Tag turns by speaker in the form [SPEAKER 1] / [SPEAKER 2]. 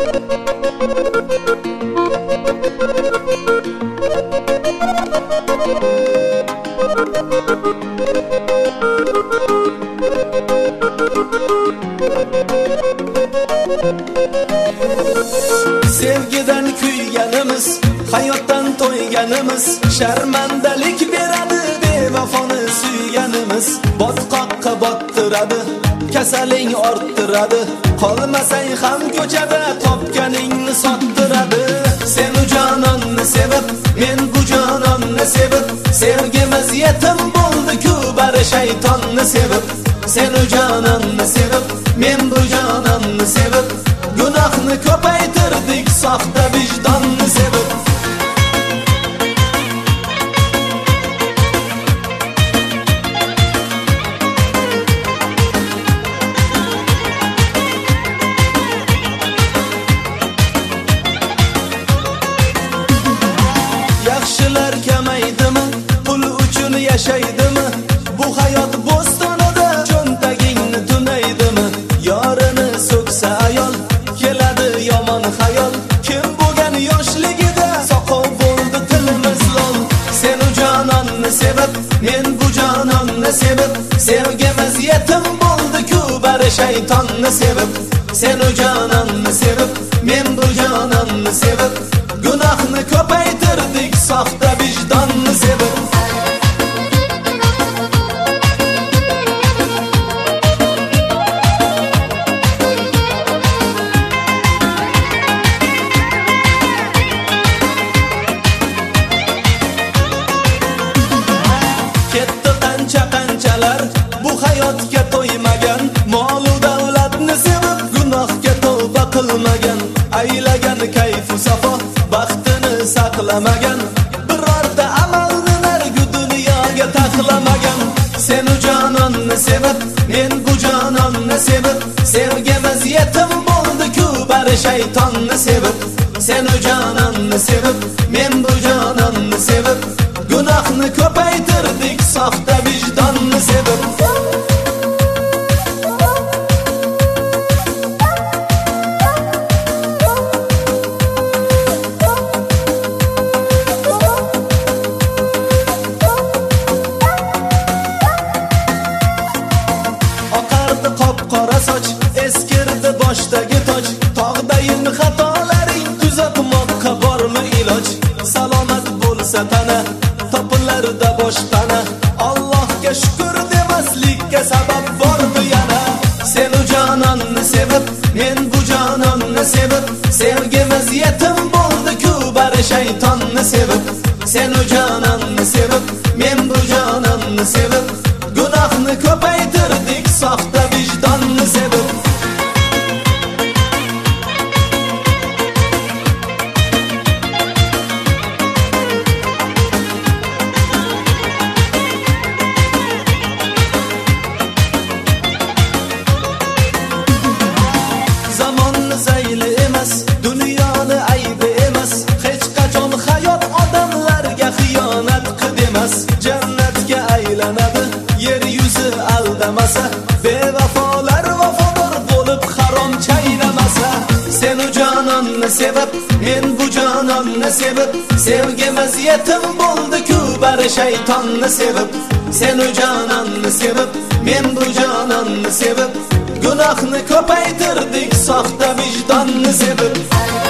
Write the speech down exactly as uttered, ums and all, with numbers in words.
[SPEAKER 1] Sevgidan kuyganimiz, hayotdan to'yganimiz, sharmandalik beradi bevafoni suyganimiz. Botqoqqa bottiradi, kasaling orttiradi, qolmasang ham ko'chada topganingni sottiradi. Sen u jononni sevib, men bu jononni sevib, sevgimiz yetim bo'ldi-ku bari shaytonni sevib. Sen u jononni sevib, men bu jononni sevib, gunohni ko'paytirdik soxta vijdonni sevib. Yaxshilar kamaydimi, pul uchun yashaydimi? Bu hayot bo'stonida cho'ntagingni tunaydimi? Yorini so'ksa ayol, keladi yomon xayol. Kim bo'lgan yoshligida soqov bo'ldi tilimiz lol. Sen u jononni sevib, men bu jononni sevib, sevgimiz yetim bo'ldi-ku bari shaytonni sevib. Sen u jononni sevib, men bu jononni sevib, gunohni ko'paytirdik soxta vijdonni sevib. Ketdi qancha qanchalar bu hayotga to'ymagan, mol-u davlatni sevib gunohga tavba qilmagan, aylagan kayfu safo baxtini saqlamagan, birorta amalni nargu dunyoga taxlamagan. Sen u jononni sevib, men bu jononni sevib, sevgimiz yetim bo'ldi-ku bari shaytonni sevib. Sen u jononni sevib, men bu jononni sevib, gunohni ko'paytirdik soxta vijdonni sevib. Oqardi qop-qora soch, eskirdi boshdagi toj, tog'dayin xatolaring tuzatmoqqa bormi iloj? Salomat bo'lsa tana, topilarda boshpana, Allohga shukr demaslikka sabab bormi yana? Sen u jononni sevib, men bu jononni sevib, sevgimiz yetim bo'ldi-ku bari shaytonni sevib. Sen u jononni sevib, men bu jononni sevib, gunohni ko'paytirdik soxta vijdonni sevib. Zamonni zayli emas, dunyoni aybi emas, hech qachon hayot odamlarga xiyonat qilmas. Jannatga aylanadi yer yuzi aldamasa, bevafolar vafodor bo'lib harom chaynamasa. Sen u jononni sevib, men bu jononni sevib, sevgimiz yetim bo'ldi-ku bari shaytonni sevib. Sen u jononni sevib, men bu jononni sevib, gunohni ko'paytirdik soxta vijdonni sevib.